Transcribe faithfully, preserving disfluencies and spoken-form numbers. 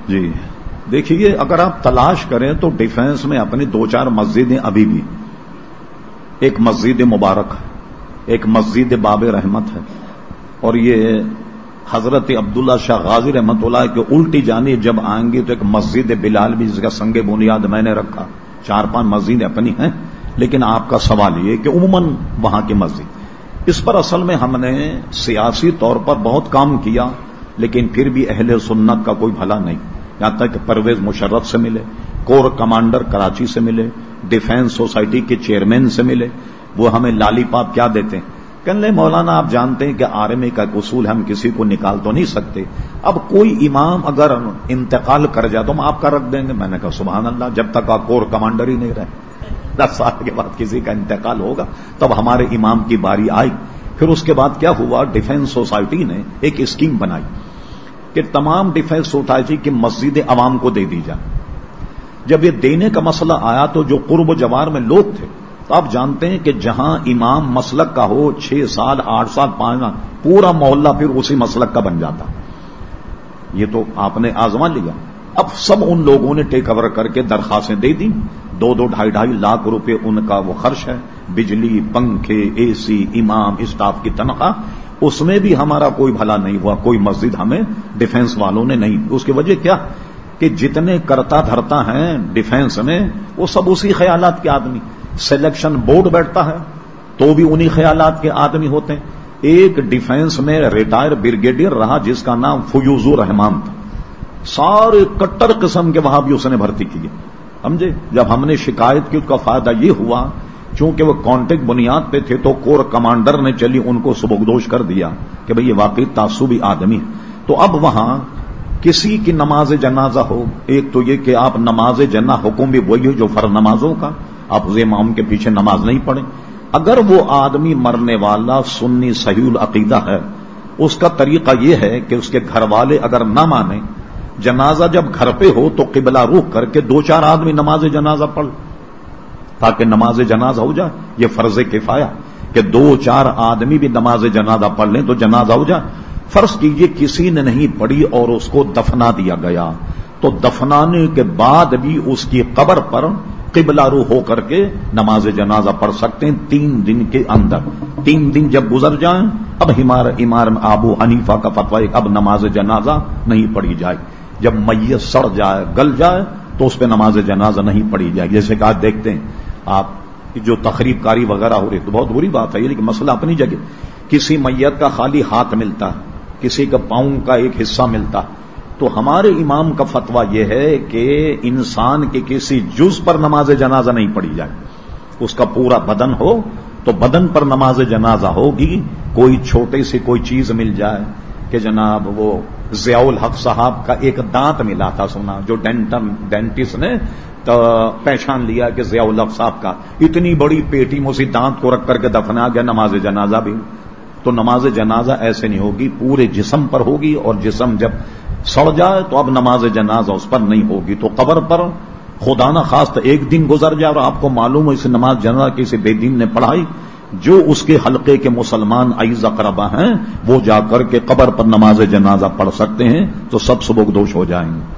جی دیکھیے، اگر آپ تلاش کریں تو ڈیفینس میں اپنی دو چار مسجدیں ابھی بھی، ایک مسجد مبارک ہے، ایک مسجد باب رحمت ہے، اور یہ حضرت عبداللہ شاہ غازی رحمت اللہ کے الٹی جانب جب آئیں گے تو ایک مسجد بلال بھی، جس کا سنگ بنیاد میں نے رکھا، چار پانچ مسجدیں اپنی ہیں. لیکن آپ کا سوال یہ کہ عموماً وہاں کی مسجد، اس پر اصل میں ہم نے سیاسی طور پر بہت کام کیا، لیکن پھر بھی اہل سنت کا کوئی بھلا نہیں. یہاں تک کہ پرویز مشرف سے ملے، کور کمانڈر کراچی سے ملے، ڈیفینس سوسائٹی کے چیئرمین سے ملے، وہ ہمیں لالی پاپ کیا دیتے ہیں، کہنے لے مولانا آپ جانتے ہیں کہ آرمی کا ایک اصول ہے، ہم کسی کو نکال تو نہیں سکتے، اب کوئی امام اگر انتقال کر جائے تو ہم آپ کا رکھ دیں گے. میں نے کہا سبحان اللہ، جب تک آپ کور کمانڈر ہی نہیں رہے، دس سال کے بعد کسی کا انتقال ہوگا تب ہمارے امام کی باری آئی. پھر اس کے بعد کیا ہوا، ڈیفینس سوسائٹی نے ایک اسکیم بنائی کہ تمام ڈیفینس سوسائٹی کی مسجدیں عوام کو دے دی جائیں. جب یہ دینے کا مسئلہ آیا تو جو قرب و جوار میں لوگ تھے، تو آپ جانتے ہیں کہ جہاں امام مسلک کا ہو، چھ سال آٹھ سال پانچ سال پورا محلہ پھر اسی مسلک کا بن جاتا. یہ تو آپ نے آزما لیا. اب سب ان لوگوں نے ٹیک اوور کر کے درخواستیں دے دی، دو دو ڈھائی ڈھائی لاکھ روپے ان کا وہ خرچ ہے، بجلی، پنکھے، اے سی، امام، اسٹاف کی تنخواہ. اس میں بھی ہمارا کوئی بھلا نہیں ہوا، کوئی مسجد ہمیں ڈیفینس والوں نے نہیں. اس کی وجہ کیا کہ جتنے کرتا دھرتا ہیں ڈیفینس میں وہ سب اسی خیالات کے آدمی. سلیکشن بورڈ بیٹھتا ہے تو بھی انہی خیالات کے آدمی ہوتے ہیں. ایک ڈیفینس میں ریٹائر بریگیڈیئر رہا جس کا نام فیوز الرحمان تھا، سارے کٹر قسم کے وہاں بھی اس نے بھرتی کی. سمجھے، جب ہم نے شکایت کی اس کا فائدہ یہ ہوا چونکہ وہ کانٹیکٹ بنیاد پہ تھے تو کور کمانڈر نے چلی ان کو سبکدوش کر دیا کہ بھئی یہ واقعی تعصبی آدمی ہے. تو اب وہاں کسی کی نماز جنازہ ہو، ایک تو یہ کہ آپ نماز جنازہ حکم بھی وہی ہو جو فرض نمازوں کا، آپ امام کے پیچھے نماز نہیں پڑھیں. اگر وہ آدمی مرنے والا سنی صحیح العقیدہ ہے، اس کا طریقہ یہ ہے کہ اس کے گھر والے اگر نہ مانیں، جنازہ جب گھر پہ ہو تو قبلہ رخ کر کے دو چار آدمی نماز جنازہ پڑھ تاکہ نماز جنازہ ہو جائے. یہ فرض کفایہ کہ دو چار آدمی بھی نماز جنازہ پڑھ لیں تو جنازہ ہو جائے. فرض کیجئے کسی نے نہیں پڑھی اور اس کو دفنا دیا گیا، تو دفنانے کے بعد بھی اس کی قبر پر قبلہ رو ہو کر کے نماز جنازہ پڑھ سکتے ہیں تین دن کے اندر. تین دن جب گزر جائیں اب امام ابو حنیفہ کا فتویٰ ہے اب نماز جنازہ نہیں پڑھی جائے. جب میت سڑ جائے، گل جائے تو اس پہ نماز جنازہ نہیں پڑھی جائے. جیسے کہ آج دیکھتے ہیں آپ جو تخریب کاری وغیرہ ہو رہی تو بہت بری بات ہے، لیکن مسئلہ اپنی جگہ. کسی میت کا خالی ہاتھ ملتا ہے، کسی کا پاؤں کا ایک حصہ ملتا، تو ہمارے امام کا فتویٰ یہ ہے کہ انسان کے کسی جز پر نماز جنازہ نہیں پڑھی جائے. اس کا پورا بدن ہو تو بدن پر نماز جنازہ ہوگی. کوئی چھوٹے سے کوئی چیز مل جائے کہ جناب وہ ضیاء الحق صاحب کا ایک دانت ملا تھا، سنا جو ڈینٹن ڈینٹسٹ نے تو پہچان لیا کہ ضیاء الحق صاحب کا اتنی بڑی پیٹی میں اسی دانت کو رکھ کر کے دفنا گیا، نماز جنازہ بھی. تو نماز جنازہ ایسے نہیں ہوگی، پورے جسم پر ہوگی، اور جسم جب سڑ جائے تو اب نماز جنازہ اس پر نہیں ہوگی. تو قبر پر خدا نہ خواستہ ایک دن گزر جائے اور آپ کو معلوم ہو اس نماز جنازہ کسی بے دین نے پڑھائی، جو اس کے حلقے کے مسلمان عزیز اقربا ہیں وہ جا کر کے قبر پر نماز جنازہ پڑھ سکتے ہیں تو سب سبکدوش ہو جائیں گے.